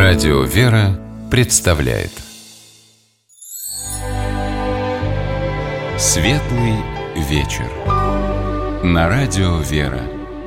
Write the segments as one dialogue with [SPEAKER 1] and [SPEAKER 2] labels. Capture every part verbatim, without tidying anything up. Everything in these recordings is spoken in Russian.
[SPEAKER 1] Радио «Вера» представляет Светлый вечер на Радио «Вера».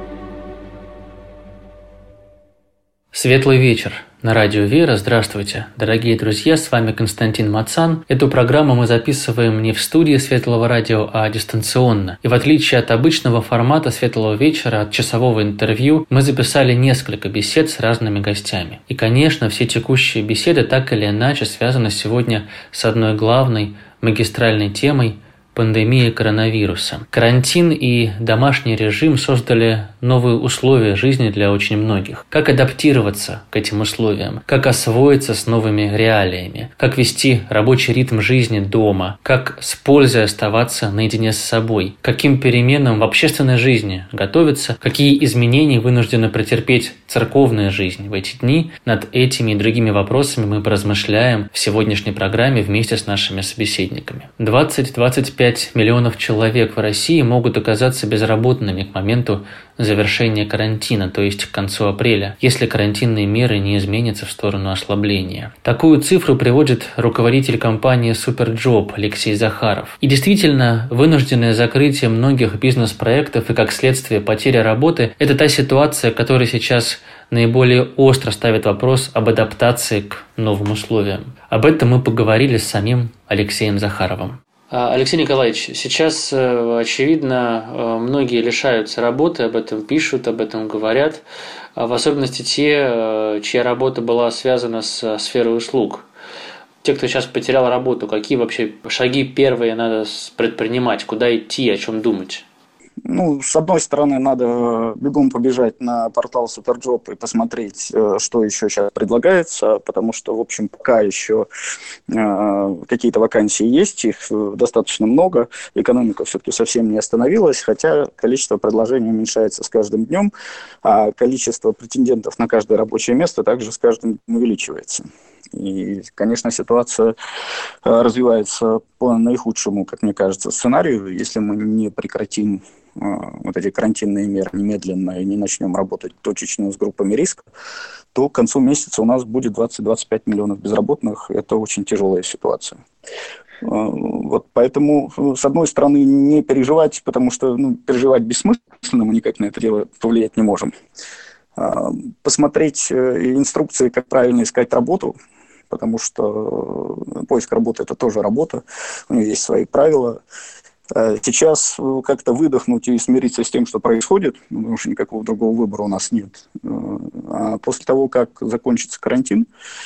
[SPEAKER 2] Светлый вечер на Радио «Вера». Здравствуйте, дорогие друзья, с вами Константин Мацан. Эту программу мы записываем не в студии Светлого радио, а дистанционно. И в отличие от обычного формата Светлого вечера, от часового интервью, мы записали несколько бесед с разными гостями. И, конечно, все текущие беседы так или иначе связаны сегодня с одной главной магистральной темой – пандемия коронавируса. Карантин и домашний режим создали новые условия жизни для очень многих. Как адаптироваться к этим условиям? Как освоиться с новыми реалиями? Как вести рабочий ритм жизни дома? Как с пользой оставаться наедине с собой? Каким переменам в общественной жизни готовиться? Какие изменения вынуждена претерпеть церковная жизнь в эти дни? Над этими и другими вопросами мы поразмышляем в сегодняшней программе вместе с нашими собеседниками. двадцать-двадцать пять миллионов человек в России могут оказаться безработными к моменту завершения карантина, то есть к концу апреля, если карантинные меры не изменятся в сторону ослабления. Такую цифру приводит руководитель компании Суперджоп Алексей Захаров. И действительно, вынужденное закрытие многих бизнес-проектов и, как следствие, потеря работы – это та ситуация, которая сейчас наиболее остро ставит вопрос об адаптации к новым условиям. Об этом мы поговорили с самим Алексеем Захаровым. Алексей Николаевич, сейчас, очевидно, многие лишаются работы, об этом пишут, об этом говорят, в особенности те, чья работа была связана с сферой услуг. Те, кто сейчас потерял работу, какие вообще шаги первые надо предпринимать, куда идти, о чем думать?
[SPEAKER 3] Ну, с одной стороны, надо бегом побежать на портал Суперджоп и посмотреть, что еще сейчас предлагается, потому что, в общем, пока еще э, какие-то вакансии есть, их достаточно много, экономика все-таки совсем не остановилась, хотя количество предложений уменьшается с каждым днем, а количество претендентов на каждое рабочее место также с каждым днем увеличивается. И, конечно, ситуация развивается по наихудшему, как мне кажется, сценарию. Если мы не прекратим э, вот эти карантинные меры немедленно и не начнем работать точечно с группами риска, то к концу месяца у нас будет двадцать-двадцать пять миллионов безработных. Это очень тяжелая ситуация. Э, вот поэтому, с одной стороны, не переживать, потому что ну, переживать бессмысленно, мы никак на это дело повлиять не можем. Э, посмотреть э, инструкции, как правильно искать работу, потому что поиск работы – это тоже работа, у нее есть свои правила. Сейчас как-то выдохнуть и смириться с тем, что происходит, потому что никакого другого выбора у нас нет. А после того, как закончится карантин,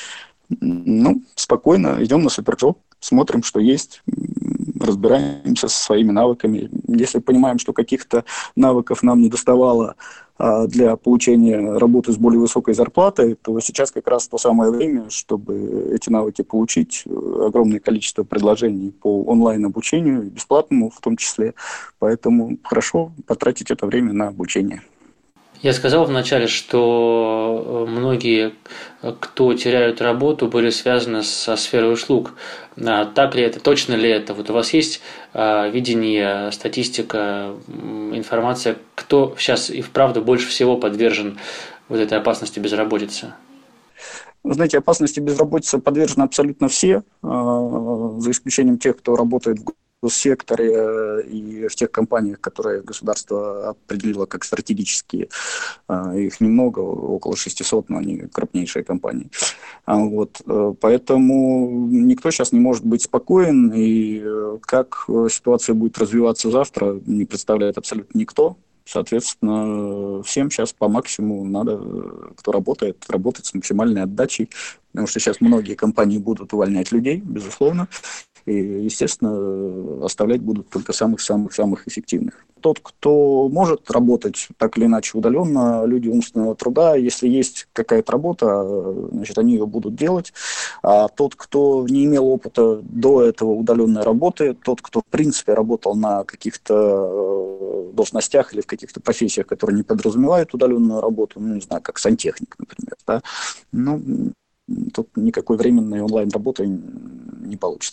[SPEAKER 3] ну, спокойно идем на Суперджоп, смотрим, что есть, разбираемся со своими навыками. Если понимаем, что каких-то навыков нам не доставало для получения работы с более высокой зарплатой, то сейчас как раз то самое время, чтобы эти навыки получить. Огромное количество предложений по онлайн-обучению, бесплатному в том числе. Поэтому хорошо потратить это время на обучение.
[SPEAKER 2] Я сказал вначале, что многие, кто теряют работу, были связаны со сферой услуг. А так ли это, точно ли это? Вот у вас есть а, видение, статистика, информация, кто сейчас и вправду больше всего подвержен вот этой опасности безработицы?
[SPEAKER 3] Вы знаете, опасности безработицы подвержены абсолютно все, а, за исключением тех, кто работает в госсекторе и в тех компаниях, которые государство определило как стратегические. Их немного, около шестисот, но они крупнейшие компании. Вот. Поэтому никто сейчас не может быть спокоен, и как ситуация будет развиваться завтра, не представляет абсолютно никто. Соответственно, всем сейчас по максимуму надо, кто работает, работать с максимальной отдачей, потому что сейчас многие компании будут увольнять людей, безусловно. И, естественно, оставлять будут только самых-самых-самых эффективных. Тот, кто может работать так или иначе удаленно, люди умственного труда, если есть какая-то работа, значит, они ее будут делать. А тот, кто не имел опыта до этого удаленной работы, тот, кто, в принципе, работал на каких-то должностях или в каких-то профессиях, которые не подразумевают удаленную работу, ну, не знаю, как сантехник, например, да, ну, тут никакой временной онлайн-работы не получится.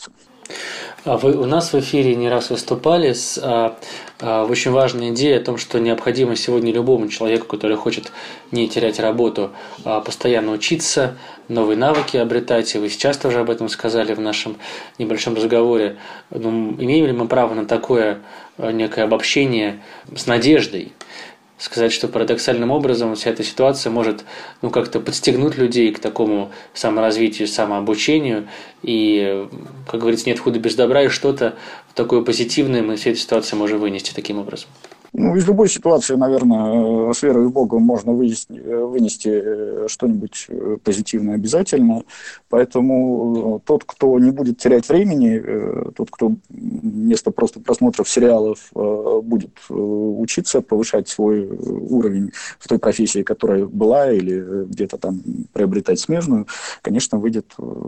[SPEAKER 2] Вы у нас в эфире не раз выступали с а, а, очень важной идеей о том, что необходимо сегодня любому человеку, который хочет не терять работу, а, постоянно учиться, новые навыки обретать. И вы сейчас тоже об этом сказали в нашем небольшом разговоре. Ну, имеем ли мы право на такое некое обобщение с надеждой? Сказать, что парадоксальным образом вся эта ситуация может ну, как-то подстегнуть людей к такому саморазвитию, самообучению. И, как говорится, нет худа без добра, и что-то такое позитивное мы из этой ситуации можем вынести таким образом.
[SPEAKER 3] Ну, из любой ситуации, наверное, с верой в Бога можно вынести, вынести что-нибудь позитивное обязательно. Поэтому тот, кто не будет терять времени, тот, кто вместо просто просмотров сериалов будет учиться, повышать свой уровень в той профессии, которая была, или где-то там приобретать смежную, конечно, выйдет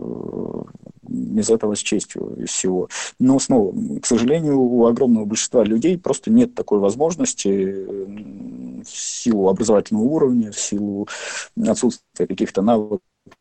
[SPEAKER 3] из этого с честью, из всего. Но снова, к сожалению, у огромного большинства людей просто нет такой возможности в силу образовательного уровня, в силу отсутствия каких-то навыков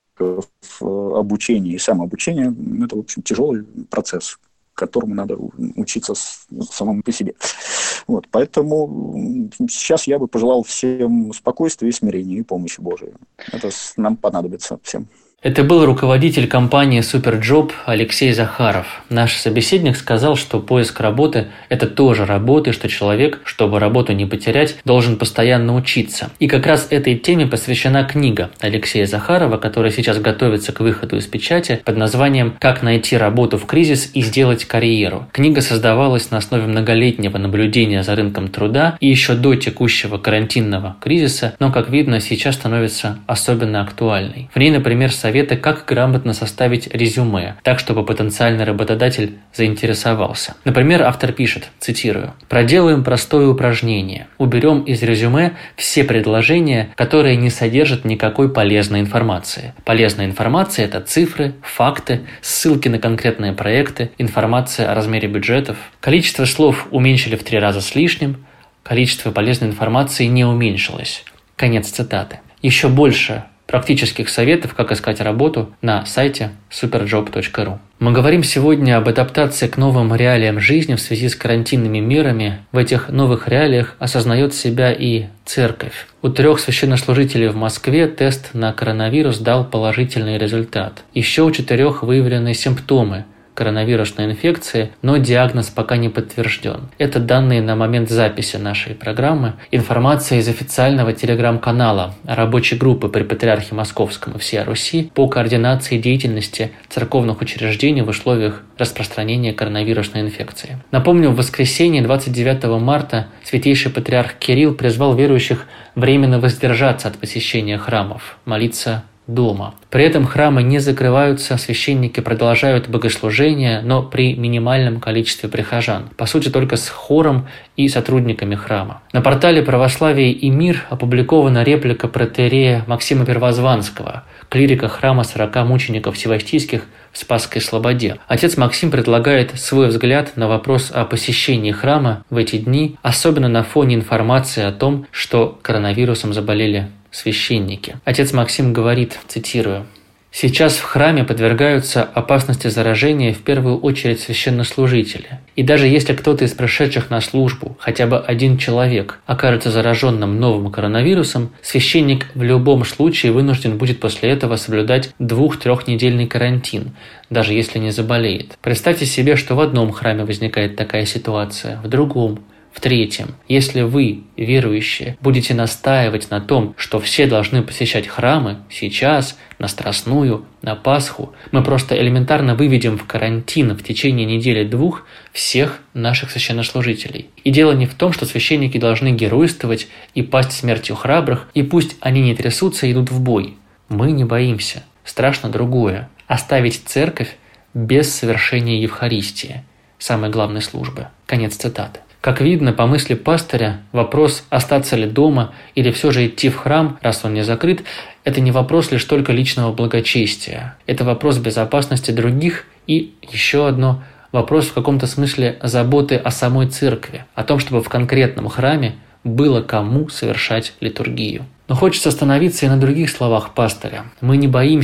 [SPEAKER 3] обучения и самообучения. Это, в общем, тяжелый процесс, которому надо учиться самому по себе. Вот, поэтому сейчас я бы пожелал всем спокойствия и смирения и помощи Божией. Это нам понадобится всем.
[SPEAKER 2] Это был руководитель компании «Суперджоп» Алексей Захаров. Наш собеседник сказал, что поиск работы – это тоже работа, и что человек, чтобы работу не потерять, должен постоянно учиться. И как раз этой теме посвящена книга Алексея Захарова, которая сейчас готовится к выходу из печати под названием «Как найти работу в кризис и сделать карьеру». Книга создавалась на основе многолетнего наблюдения за рынком труда и еще до текущего карантинного кризиса, но, как видно, сейчас становится особенно актуальной. В ней, например, советы, как грамотно составить резюме, так, чтобы потенциальный работодатель заинтересовался. Например, автор пишет, цитирую, «Проделаем простое упражнение. Уберем из резюме все предложения, которые не содержат никакой полезной информации. Полезная информация – это цифры, факты, ссылки на конкретные проекты, информация о размере бюджетов. Количество слов уменьшили в три раза с лишним, количество полезной информации не уменьшилось». Конец цитаты. Еще больше практических советов, как искать работу, на сайте суперджоп точка ру. Мы говорим сегодня об адаптации к новым реалиям жизни в связи с карантинными мерами. В этих новых реалиях осознает себя и церковь. У трех священнослужителей в Москве тест на коронавирус дал положительный результат. Еще у четырех выявлены симптомы коронавирусной инфекции, но диагноз пока не подтвержден. Это данные на момент записи нашей программы. Информация из официального телеграм-канала рабочей группы при Патриархе Московском и всей Руси по координации деятельности церковных учреждений в условиях распространения коронавирусной инфекции. Напомню, в воскресенье двадцать девятого марта святейший патриарх Кирилл призвал верующих временно воздержаться от посещения храмов, молиться дома. При этом храмы не закрываются, священники продолжают богослужение, но при минимальном количестве прихожан. По сути, только с хором и сотрудниками храма. На портале «Православие и мир» опубликована реплика протоиерея Максима Первозванского, клирика храма сорока мучеников Севастийских в Спасской Слободе. Отец Максим предлагает свой взгляд на вопрос о посещении храма в эти дни, особенно на фоне информации о том, что коронавирусом заболели священники. Отец Максим говорит, цитирую, «Сейчас в храме подвергаются опасности заражения в первую очередь священнослужители. И даже если кто-то из пришедших на службу, хотя бы один человек, окажется зараженным новым коронавирусом, священник в любом случае вынужден будет после этого соблюдать двух-трехнедельный карантин, даже если не заболеет. Представьте себе, что в одном храме возникает такая ситуация, в другом. В-третьем, если вы, верующие, будете настаивать на том, что все должны посещать храмы сейчас, на Страстную, на Пасху, мы просто элементарно выведем в карантин в течение недели-двух всех наших священнослужителей. И дело не в том, что священники должны геройствовать и пасть смертью храбрых, и пусть они не трясутся и идут в бой. Мы не боимся. Страшно другое – оставить церковь без совершения Евхаристии, самой главной службы». Конец цитаты. Как видно, по мысли пастыря, вопрос, остаться ли дома или все же идти в храм, раз он не закрыт, это не вопрос лишь только личного благочестия. Это вопрос безопасности других и, еще одно, вопрос в каком-то смысле заботы о самой церкви, о том, чтобы в конкретном храме было кому совершать литургию. Но хочется остановиться и на других словах пастыря. Мы не боимся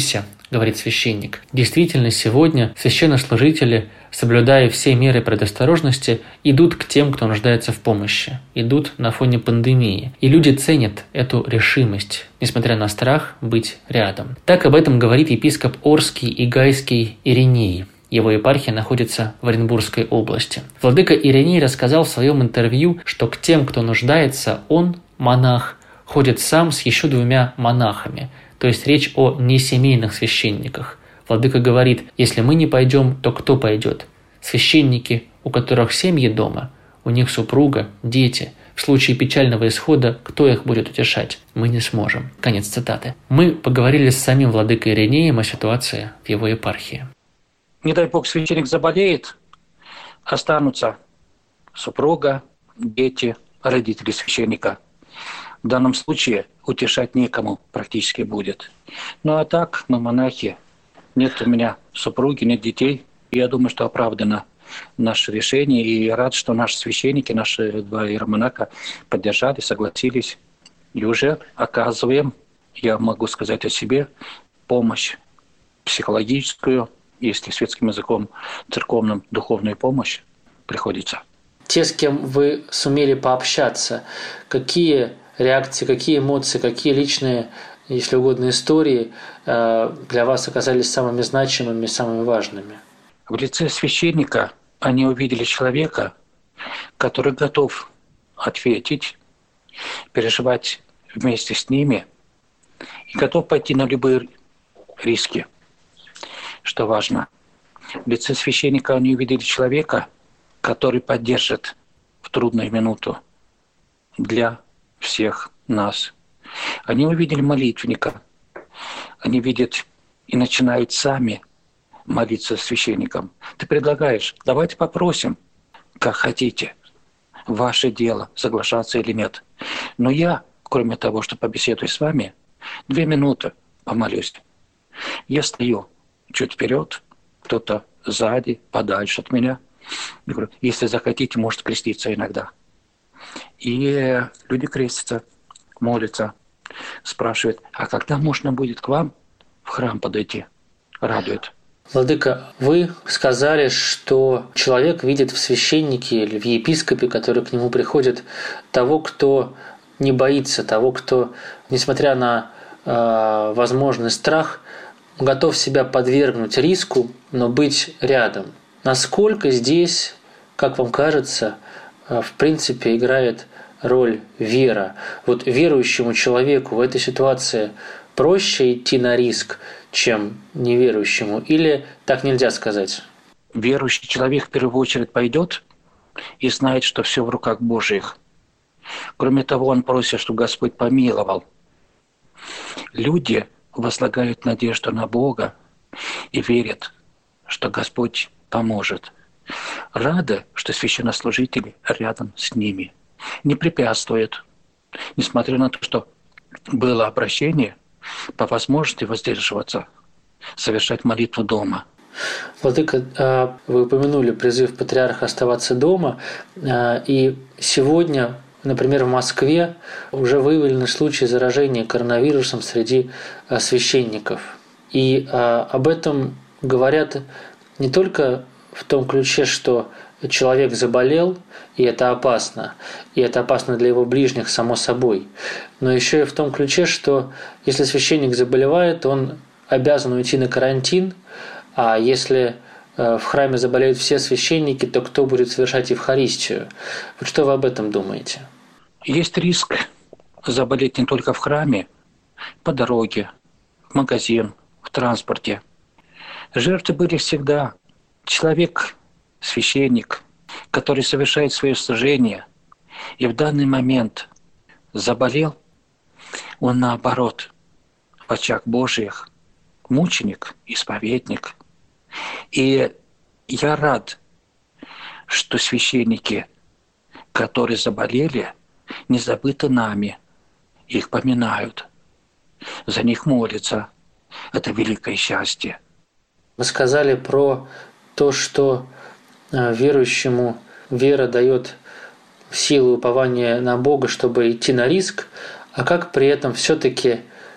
[SPEAKER 2] говорит священник. Действительно, сегодня священнослужители, соблюдая все меры предосторожности, идут к тем, кто нуждается в помощи, идут на фоне пандемии. И люди ценят эту решимость, несмотря на страх, быть рядом. Так об этом говорит епископ Орский и Гайский Ириней. Его епархия находится в Оренбургской области. Владыка Ириней рассказал в своем интервью, что к тем, кто нуждается, он, монах, ходит сам с еще двумя монахами. То есть речь о несемейных священниках. Владыка говорит, если мы не пойдем, то кто пойдет? Священники, у которых семьи дома, у них супруга, дети. В случае печального исхода, кто их будет утешать? Мы не сможем. Конец цитаты. Мы поговорили с самим владыкой Иринеем о ситуации в его епархии.
[SPEAKER 4] Не дай бог священник заболеет, останутся супруга, дети, родители священника. В данном случае утешать некому практически будет. Ну а так, мы монахи, нет у меня супруги, нет детей. Я думаю, что оправдано наше решение. И рад, что наши священники, наши два иеромонаха поддержали, согласились. И уже оказываем, я могу сказать о себе, помощь психологическую, если светским языком, церковным, духовную помощь приходится.
[SPEAKER 2] Те, с кем вы сумели пообщаться, какие реакции, какие эмоции, какие личные, если угодно, истории для вас оказались самыми значимыми, самыми важными?
[SPEAKER 4] В лице священника они увидели человека, который готов ответить, переживать вместе с ними и готов пойти на любые риски, что важно. В лице священника они увидели человека, который поддержит в трудную минуту для всех нас. Они увидели молитвенника. Они видят и начинают сами молиться священником. Ты предлагаешь, давайте попросим, как хотите. Ваше дело, соглашаться или нет. Но я, кроме того, что побеседую с вами, две минуты помолюсь. Я стою чуть вперед, кто-то сзади, подальше от меня. Я говорю, если захотите, можете креститься иногда. И люди крестятся, молятся, спрашивают, а когда можно будет к вам в храм подойти? Радует.
[SPEAKER 2] Владыка, вы сказали, что человек видит в священнике или в епископе, который к нему приходит, того, кто не боится, того, кто, несмотря на э, возможный страх, готов себя подвергнуть риску, но быть рядом. Насколько здесь, как вам кажется, в принципе играет роль вера? Вот верующему человеку в этой ситуации проще идти на риск, чем неверующему? Или так нельзя сказать?
[SPEAKER 4] Верующий человек в первую очередь пойдет и знает, что все в руках Божьих. Кроме того, он просит, чтобы Господь помиловал. Люди возлагают надежду на Бога и верят, что Господь поможет. Рады, что священнослужители рядом с ними, не препятствуют. Несмотря на то, что было обращение, по возможности воздерживаться, совершать молитву дома.
[SPEAKER 2] Владыка, вы упомянули призыв патриарха оставаться дома, и сегодня, например, в Москве уже выявлены случаи заражения коронавирусом среди священников. И об этом говорят не только в том ключе, что человек заболел, и это опасно, и это опасно для его ближних, само собой, но еще и в том ключе, что если священник заболевает, он обязан уйти на карантин, а если в храме заболеют все священники, то кто будет совершать Евхаристию? Вот что вы об этом думаете?
[SPEAKER 4] Есть риск заболеть не только в храме, по дороге, в магазин, в транспорте. Жертвы были всегда. Человек, священник, который совершает свое служение, и в данный момент заболел, он наоборот, в очах Божьих, мученик, исповедник. И я рад, что священники, которые заболели, не забыты нами, их поминают, за них молятся. Это великое счастье.
[SPEAKER 2] Вы сказали про то, что верующему вера дает силу упования на Бога, чтобы идти на риск, а как при этом все-таки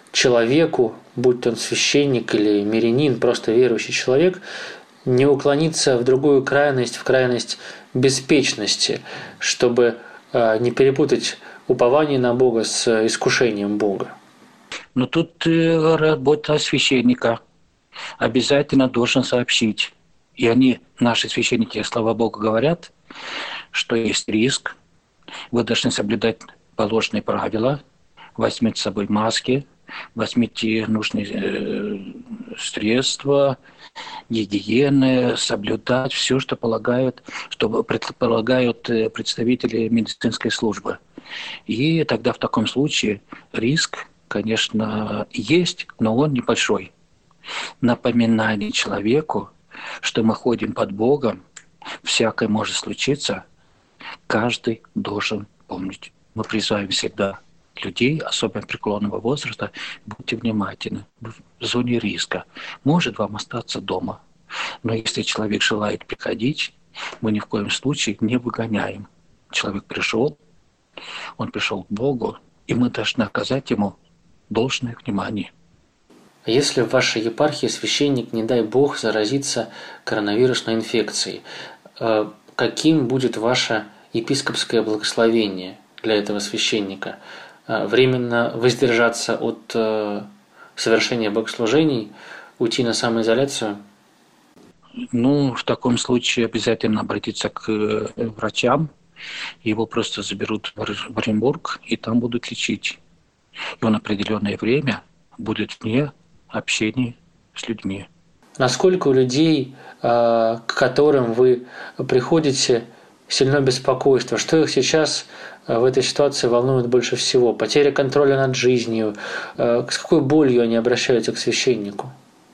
[SPEAKER 2] человеку, будь он священник или мирянин, просто верующий человек, не уклониться в другую крайность, в крайность беспечности, чтобы не перепутать упование на Бога с искушением Бога?
[SPEAKER 4] Но тут работа священника. Обязательно должен сообщить. И они, наши священники, слава Богу, говорят, что есть риск. Вы должны соблюдать положенные правила, возьмите с собой маски, возьмите нужные э, средства, гигиены, соблюдать все, что полагают, что предполагают представители медицинской службы. И тогда в таком случае риск, конечно, есть, но он небольшой. Напоминание человеку, что мы ходим под Богом, всякое может случиться, каждый должен помнить. Мы призываем всегда людей, особенно преклонного возраста, будьте внимательны, в зоне риска. Может вам остаться дома, но если человек желает приходить, мы ни в коем случае не выгоняем. Человек пришел, он пришел к Богу, и мы должны оказать ему должное внимание.
[SPEAKER 2] А если в вашей епархии священник, не дай Бог, заразится коронавирусной инфекцией, каким будет ваше епископское благословение для этого священника? Временно воздержаться от совершения богослужений, уйти на самоизоляцию?
[SPEAKER 4] Ну, в таком случае обязательно обратиться к врачам. Его просто заберут в Оренбург, и там будут лечить. И он определенное время будет вне общения с людьми.
[SPEAKER 2] Насколько у людей, к которым вы приходите, сильно беспокойство? Что их сейчас в этой ситуации волнует больше всего? Потеря контроля над жизнью? С какой болью они обращаются к священнику?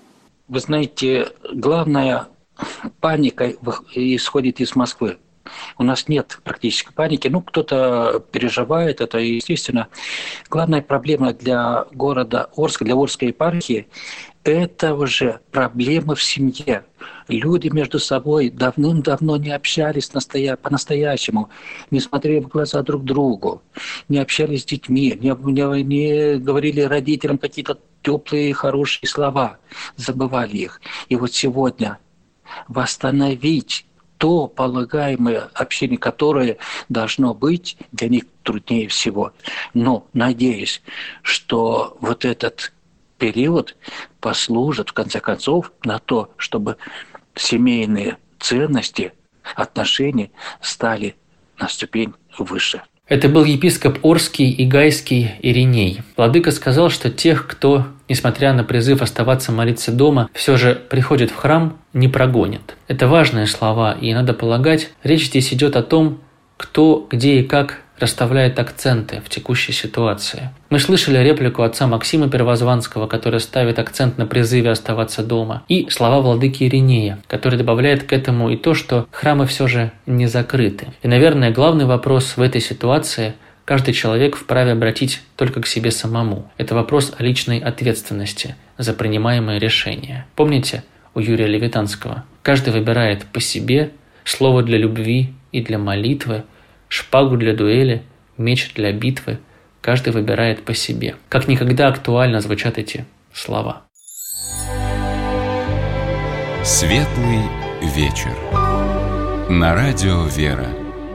[SPEAKER 4] Вы знаете, главная паника исходит из Москвы. У нас нет практически паники. Ну, кто-то переживает, это естественно. Главная проблема для города Орска, для Орской епархии, это уже проблемы в семье. Люди между собой давным-давно не общались настоя... по-настоящему, не смотрели в глаза друг другу, не общались с детьми, не, не, не говорили родителям какие-то теплые, хорошие слова, забывали их. И вот сегодня восстановить то полагаемое общение, которое должно быть, для них труднее всего. Но надеюсь, что вот этот период послужит, в конце концов, на то, чтобы семейные ценности, отношения стали на ступень выше.
[SPEAKER 2] Это был епископ Орский и Гайский Ириней. Владыка сказал, что тех, кто, несмотря на призыв оставаться молиться дома, все же приходит в храм, не прогонят. Это важные слова, и надо полагать, речь здесь идет о том, кто, где и как расставляет акценты в текущей ситуации. Мы слышали реплику отца Максима Первозванского, который ставит акцент на призыве оставаться дома, и слова владыки Иринея, который добавляет к этому и то, что храмы все же не закрыты. И, наверное, главный вопрос в этой ситуации каждый человек вправе обратить только к себе самому. Это вопрос о личной ответственности за принимаемые решения. Помните у Юрия Левитанского? Каждый выбирает по себе слово для любви и для молитвы, шпагу для дуэли, меч для битвы. Каждый выбирает по себе. Как никогда актуально звучат эти слова.
[SPEAKER 1] Светлый вечер. На радио «Вера».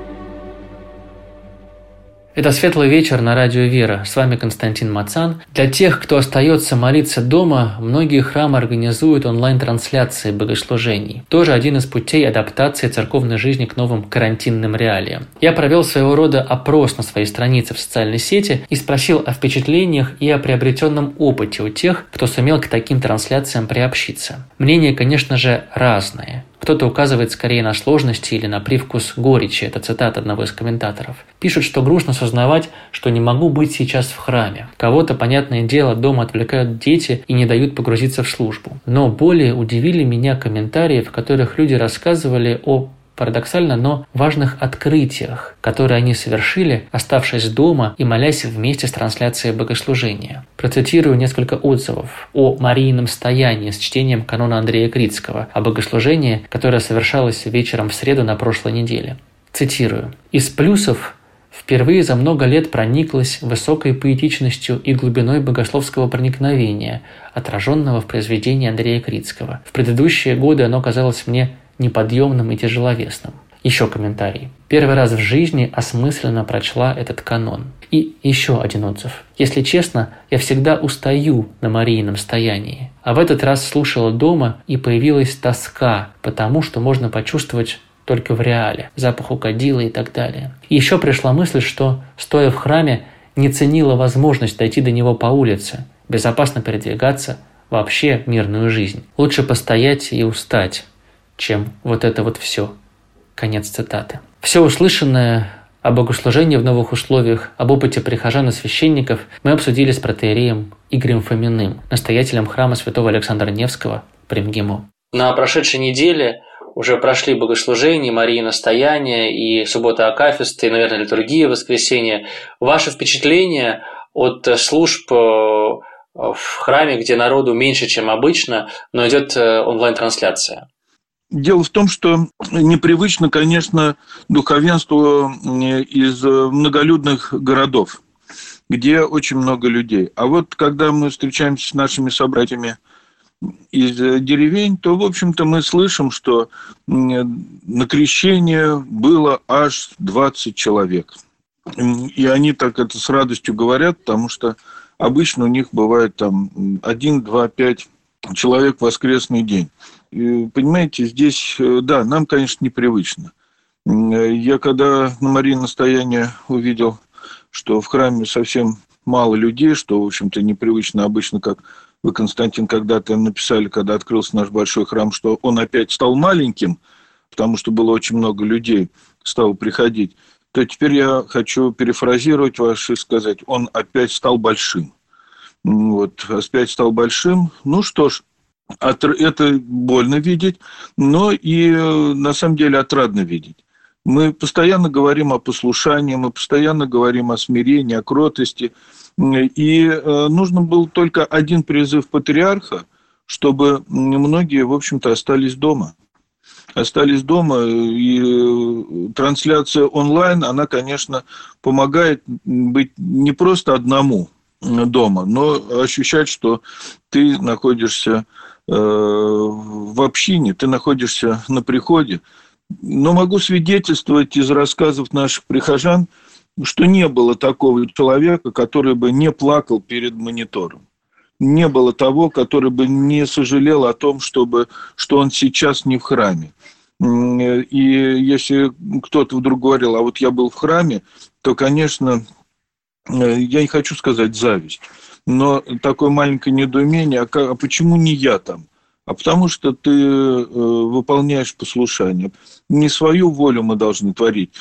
[SPEAKER 2] Это «Светлый вечер» на радио «Вера». С вами Константин Мацан. Для тех, кто остается молиться дома, многие храмы организуют онлайн-трансляции богослужений. Тоже один из путей адаптации церковной жизни к новым карантинным реалиям. Я провел своего рода опрос на своей странице в социальной сети и спросил о впечатлениях и о приобретенном опыте у тех, кто сумел к таким трансляциям приобщиться. Мнения, конечно же, разные. Кто-то указывает скорее на сложности или на привкус горечи. Это цитата одного из комментаторов. Пишут, что грустно сознавать, что не могу быть сейчас в храме. Кого-то, понятное дело, дома отвлекают дети и не дают погрузиться в службу. Но более удивили меня комментарии, в которых люди рассказывали о парадоксально, но важных открытиях, которые они совершили, оставшись дома и молясь вместе с трансляцией богослужения. Процитирую несколько отзывов о Марийном стоянии с чтением канона Андрея Критского, о богослужении, которое совершалось вечером в среду на прошлой неделе. Цитирую. «Из плюсов впервые за много лет прониклась высокой поэтичностью и глубиной богословского проникновения, отраженного в произведении Андрея Крицкого. В предыдущие годы оно казалось мне неподъемным и тяжеловесным. Еще комментарий. Первый раз в жизни осмысленно прочла этот канон. И еще один отзыв. Если честно, я всегда устаю на Мариином стоянии. А в этот раз слушала дома, и появилась тоска, потому что можно почувствовать только в реале, запах укадила и так далее. И еще пришла мысль, что, стоя в храме, не ценила возможность дойти до него по улице, безопасно передвигаться, вообще мирную жизнь. Лучше постоять и устать, чем вот это вот все. Конец цитаты. Все услышанное о богослужении в новых условиях, об опыте прихожан и священников мы обсудили с протоиереем Игорем Фоминым, настоятелем храма святого Александра Невского при МГИМО. На прошедшей неделе уже прошли богослужения, Марии настояния и суббота Акафисты, и, наверное, литургия воскресенья. Ваши впечатления от служб в храме, где народу меньше, чем обычно, но идет онлайн-трансляция?
[SPEAKER 5] Дело в том, что непривычно, конечно, духовенству из многолюдных городов, где очень много людей. А вот когда мы встречаемся с нашими собратьями из деревень, то, в общем-то, мы слышим, что на крещение было аж двадцать человек. И они так это с радостью говорят, потому что обычно у них бывает там один, два, пять человек в воскресный день. И, понимаете, здесь, да, нам, конечно, непривычно. Я когда на Марии настояние увидел, что в храме совсем мало людей, что, в общем-то, непривычно обычно, как вы, Константин, когда-то написали, когда открылся наш большой храм, что он опять стал маленьким, потому что было очень много людей, стало приходить, то теперь я хочу перефразировать вас и сказать, он опять стал большим. Вот, опять стал большим. Ну что ж, это больно видеть, но и на самом деле отрадно видеть. Мы постоянно говорим о послушании, мы постоянно говорим о смирении, о кротости. И нужно был только один призыв патриарха, чтобы многие, в общем-то, остались дома. Остались дома, и трансляция онлайн, она, конечно, помогает быть не просто одному дома, но ощущать, что ты находишься в общине, ты находишься на приходе. Но могу свидетельствовать из рассказов наших прихожан, что не было такого человека, который бы не плакал перед монитором. Не было того, который бы не сожалел о том, чтобы, что он сейчас не в храме. И если кто-то вдруг говорил, а вот я был в храме, то, конечно, я не хочу сказать зависть, но такое маленькое недоумение, а почему не я там? А потому что ты выполняешь послушание. Не свою волю мы должны творить,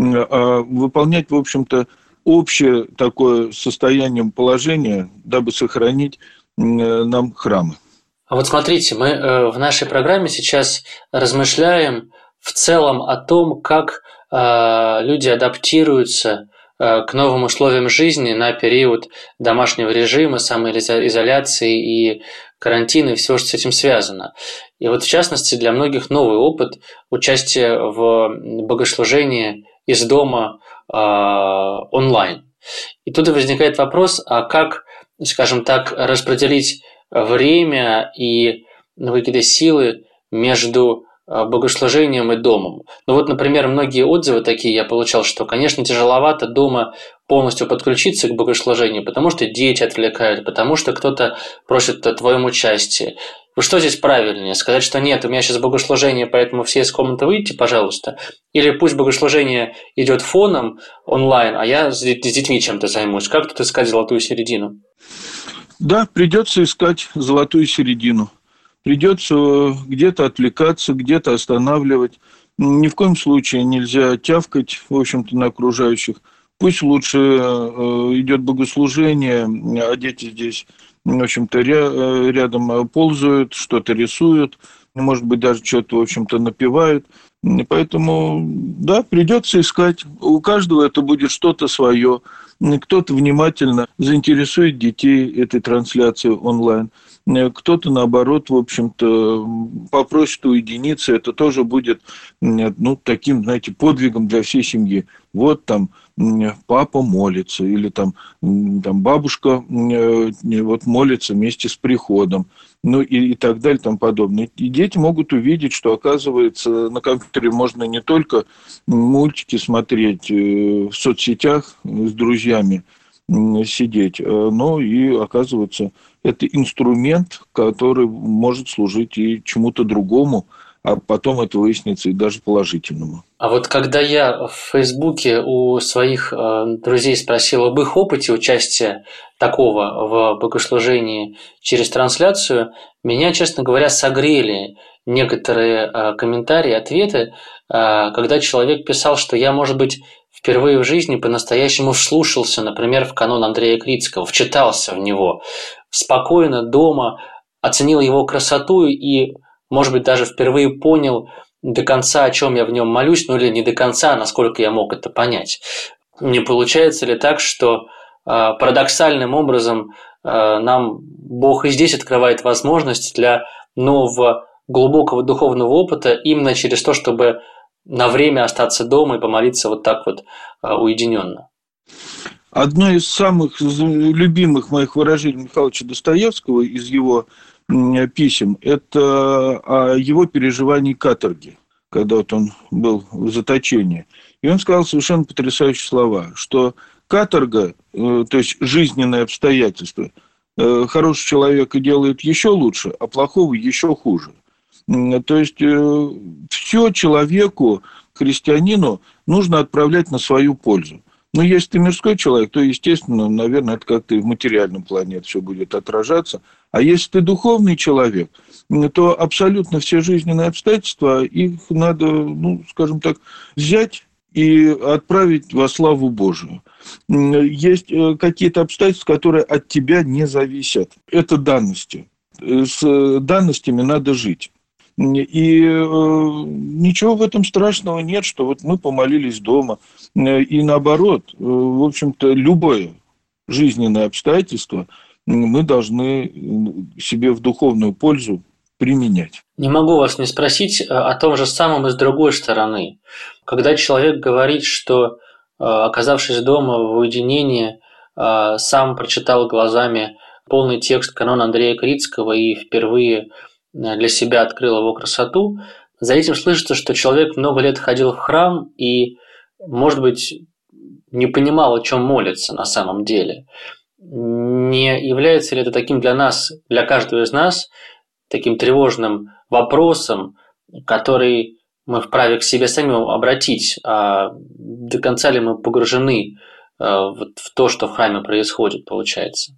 [SPEAKER 5] а выполнять, в общем-то, общее такое состояние положения, дабы сохранить нам храмы.
[SPEAKER 2] А вот смотрите, мы в нашей программе сейчас размышляем в целом о том, как люди адаптируются к новым условиям жизни на период домашнего режима, самоизоляции и карантина и всего, что с этим связано. И вот в частности для многих новый опыт участия в богослужении из дома э, онлайн. И тут возникает вопрос, а как, скажем так, распределить время и какие-то силы между богослужением и домом. Ну вот, например, многие отзывы такие я получал, что, конечно, тяжеловато дома полностью подключиться к богослужению, потому что дети отвлекают, потому что кто-то просит о твоем участии. Что здесь правильнее? Сказать, что нет, у меня сейчас богослужение, поэтому все из комнаты выйдите, пожалуйста? Или пусть богослужение идет фоном онлайн, а я с детьми чем-то займусь? Как тут искать золотую середину?
[SPEAKER 5] Да, придется искать золотую середину. Придется где-то отвлекаться, где-то останавливать. Ни в коем случае нельзя тявкать, в общем-то, на окружающих. Пусть лучше идет богослужение, а дети здесь, в общем-то, рядом ползают, что-то рисуют, может быть, даже что-то, в общем-то, напевают. Поэтому, да, придется искать. У каждого это будет что-то свое. Кто-то внимательно заинтересует детей этой трансляцией онлайн. Кто-то, наоборот, в общем-то, попросит уединиться. Это тоже будет, ну, таким, знаете, подвигом для всей семьи. Вот там папа молится, или там, там бабушка вот молится вместе с приходом, ну и, и так далее, и тому подобное. И дети могут увидеть, что, оказывается, на компьютере можно не только мультики смотреть, в соцсетях с друзьями сидеть, но и, оказывается, это инструмент, который может служить и чему-то другому, а потом это выяснится и даже положительному.
[SPEAKER 2] А вот когда я в Фейсбуке у своих э, друзей спросил об их опыте участия такого в богослужении через трансляцию, меня, честно говоря, согрели некоторые э, комментарии, ответы, э, когда человек писал, что я, может быть, впервые в жизни по-настоящему вслушался, например, в канон Андрея Крицкого, вчитался в него, спокойно дома оценил его красоту и, может быть, даже впервые понял до конца, о чем я в нем молюсь, ну или не до конца, насколько я мог это понять. Не получается ли так, что э, парадоксальным образом э, нам Бог и здесь открывает возможность для нового глубокого духовного опыта именно через то, чтобы на время остаться дома и помолиться вот так вот э, уединенно?
[SPEAKER 5] Одно из самых любимых моих выражений Михайловича Достоевского из его писем – это о его переживании каторги, когда вот он был в заточении. И он сказал совершенно потрясающие слова, что каторга, то есть жизненные обстоятельства, хорошего человека делает еще лучше, а плохого еще хуже. То есть все человеку, христианину, нужно отправлять на свою пользу. Но если ты мирской человек, то, естественно, наверное, это как-то и в материальном плане это все будет отражаться. А если ты духовный человек, то абсолютно все жизненные обстоятельства, их надо, ну, скажем так, взять и отправить во славу Божию. Есть какие-то обстоятельства, которые от тебя не зависят. Это данности. С данностями надо жить. И э, ничего в этом страшного нет, что вот мы помолились дома. И наоборот, э, в общем-то, любое жизненное обстоятельство мы должны себе в духовную пользу применять. Не
[SPEAKER 2] могу вас не спросить о том же самом и с другой стороны. Когда человек говорит, что, оказавшись дома в уединении, сам прочитал глазами полный текст канона Андрея Крицкого и впервые для себя открыл его красоту, за этим слышится, что человек много лет ходил в храм и, может быть, не понимал, о чем молится на самом деле. Не является ли это таким для нас, для каждого из нас, таким тревожным вопросом, который мы вправе к себе самим обратить, а до конца ли мы погружены в то, что в храме происходит, получается?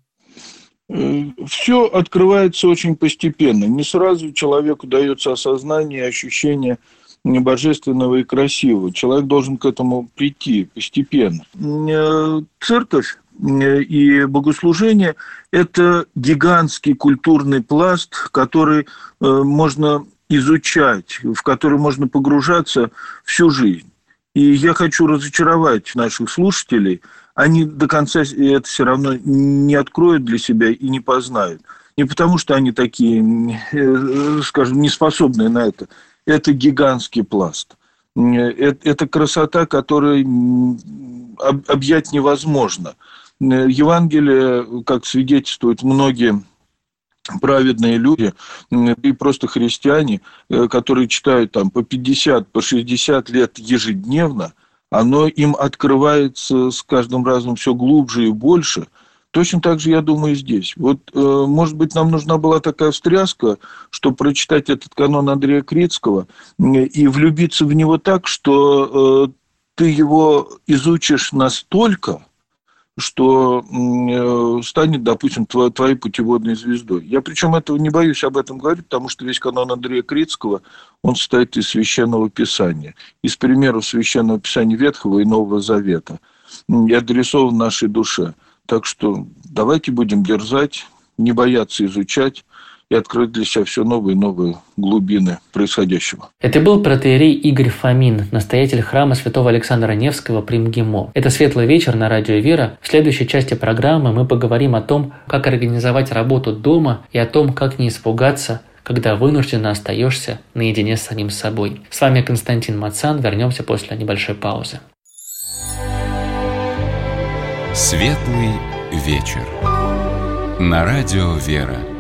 [SPEAKER 5] Все открывается очень постепенно. Не сразу человеку дается осознание, ощущение божественного и красивого. Человек должен к этому прийти постепенно. Церковь и богослужение – это гигантский культурный пласт, который можно изучать, в который можно погружаться всю жизнь. И я хочу разочаровать наших слушателей. Они до конца это все равно не откроют для себя и не познают. Не потому, что они такие, скажем, неспособные на это. Это гигантский пласт. Это красота, которую объять невозможно. Евангелие, как свидетельствуют многие праведные люди и просто христиане, которые читают там по пятьдесят, по шестьдесят лет ежедневно, оно им открывается с каждым разом все глубже и больше. Точно так же, я думаю, здесь. Вот, может быть, нам нужна была такая встряска, чтобы прочитать этот канон Андрея Крицкого и влюбиться в него так, что ты его изучишь настолько, что станет, допустим, твоей путеводной звездой. Я причем этого не боюсь об этом говорить, потому что весь канон Андрея Крицкого, он состоит из Священного Писания, из примеров Священного Писания Ветхого и Нового Завета, и адресован нашей душе. Так что давайте будем дерзать, не бояться изучать и открыть для себя все новые и новые глубины происходящего.
[SPEAKER 2] Это был протоиерей Игорь Фомин, настоятель храма святого Александра Невского при МГИМО. Это «Светлый вечер» на радио «Вера». В следующей части программы мы поговорим о том, как организовать работу дома и о том, как не испугаться, когда вынужденно остаешься наедине с самим собой. С вами Константин Мацан. Вернемся после небольшой паузы.
[SPEAKER 1] Светлый вечер. На радио «Вера».